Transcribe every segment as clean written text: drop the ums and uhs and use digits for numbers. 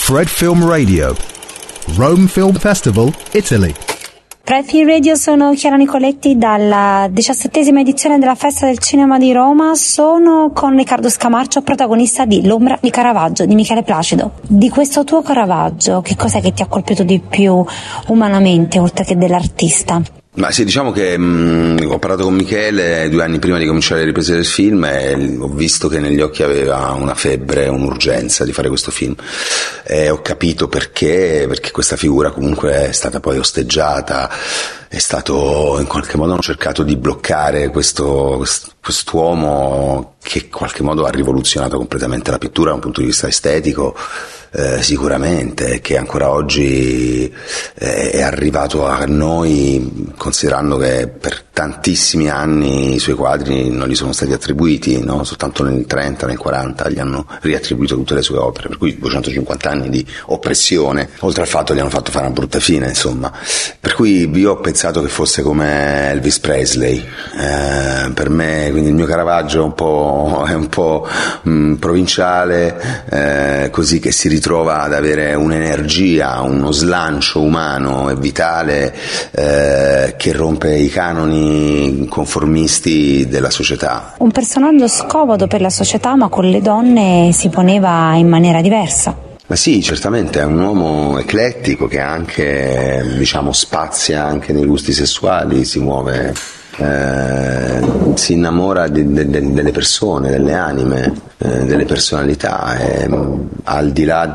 Fred Film Radio, Rome Film Festival, Italy. Fred Film Radio, sono Chiara Nicoletti dalla 17ª edizione della Festa del Cinema di Roma. Sono con Riccardo Scamarcio, protagonista di L'ombra di Caravaggio di Michele Placido. Di questo tuo Caravaggio, che cos'è che ti ha colpito di più umanamente, oltre che dell'artista? Ma sì, diciamo che ho parlato con Michele 2 anni prima di cominciare le riprese del film e ho visto che negli occhi aveva una febbre, un'urgenza di fare questo film, e ho capito perché questa figura comunque è stata poi osteggiata, è stato in qualche modo, hanno cercato di bloccare quest'uomo che in qualche modo ha rivoluzionato completamente la pittura da un punto di vista estetico. Sicuramente, che ancora oggi è arrivato a noi, considerando che per tantissimi anni i suoi quadri non gli sono stati attribuiti, no? Soltanto nel 30, nel 40 gli hanno riattribuito tutte le sue opere, per cui 250 anni di oppressione, oltre al fatto gli hanno fatto fare una brutta fine, insomma. Per cui io ho pensato che fosse come Elvis Presley, per me, quindi il mio Caravaggio è un po' provinciale, così, che si ritrova ad avere un'energia, uno slancio umano e vitale che rompe i canoni conformisti della società. Un personaggio scomodo per la società, ma con le donne si poneva in maniera diversa. Ma sì, certamente è un uomo eclettico che anche, spazia anche nei gusti sessuali, si muove, si innamora delle persone, delle anime, delle personalità, al di là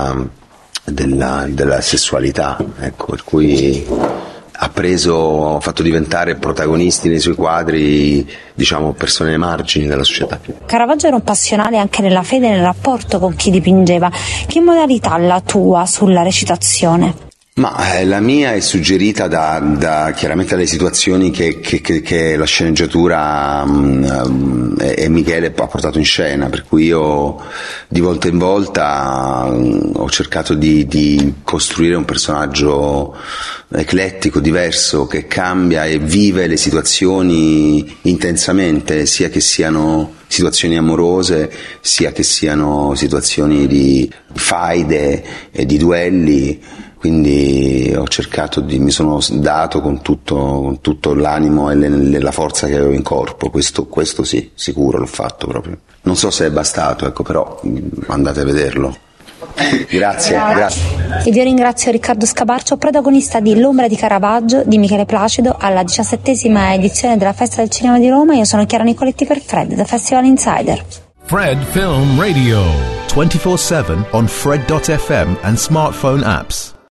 della sessualità, ecco, per cui ha fatto diventare protagonisti nei suoi quadri, persone ai margini della società. Caravaggio era un passionale anche nella fede e nel rapporto con chi dipingeva. Che modalità la tua sulla recitazione? Ma la mia è suggerita da chiaramente dalle situazioni che la sceneggiatura e Michele ha portato in scena, per cui io di volta in volta ho cercato di costruire un personaggio eclettico, diverso, che cambia e vive le situazioni intensamente, sia che siano situazioni amorose, sia che siano situazioni di faide e di duelli. Quindi mi sono dato con tutto l'animo e la forza che avevo in corpo, questo sì, sicuro l'ho fatto proprio. Non so se è bastato, ecco, però andate a vederlo. Grazie. Ed io ringrazio Riccardo Scamarcio, protagonista di L'ombra di Caravaggio di Michele Placido alla 17ª edizione della Festa del Cinema di Roma. Io sono Chiara Nicoletti per Fred, da Festival Insider. Fred Film Radio, 24/7 on Fred.fm and smartphone apps.